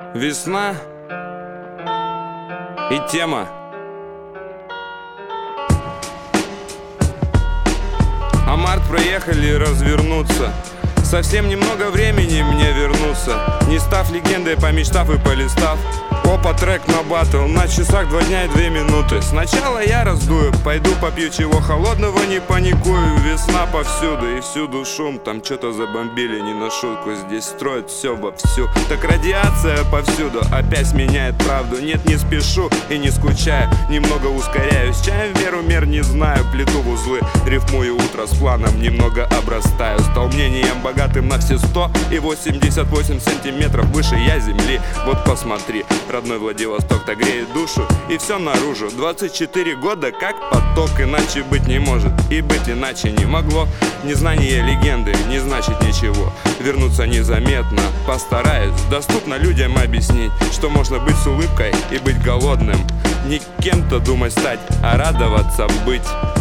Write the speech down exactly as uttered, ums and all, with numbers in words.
Весна и тема. А март проехали развернуться. Совсем немного времени мне вернуться, не став легендой, помечтав и полистав. Опа, трек на батл, на часах два дня и две минуты. Сначала я раздую, пойду попью чего холодного, не паникую. Весна повсюду и всюду шум, там что-то забомбили не на шутку. Здесь строят все вовсю, так радиация повсюду опять меняет правду. Нет, не спешу и не скучаю, немного ускоряюсь. Чаем в меру мер не знаю, плету в узлы, рифмую утро с планом, немного обрастаю. Стал мнением богатым на все сто и восемьдесят восемь сантиметров выше я земли. Вот посмотри, родной Владивосток-то греет душу, и все наружу. Двадцать четыре года как поток, иначе быть не может, и быть иначе не могло. Незнание легенды не значит ничего, вернуться незаметно постараюсь. Доступно людям объяснить, что можно быть с улыбкой и быть голодным. Не кем-то думать стать, а радоваться быть.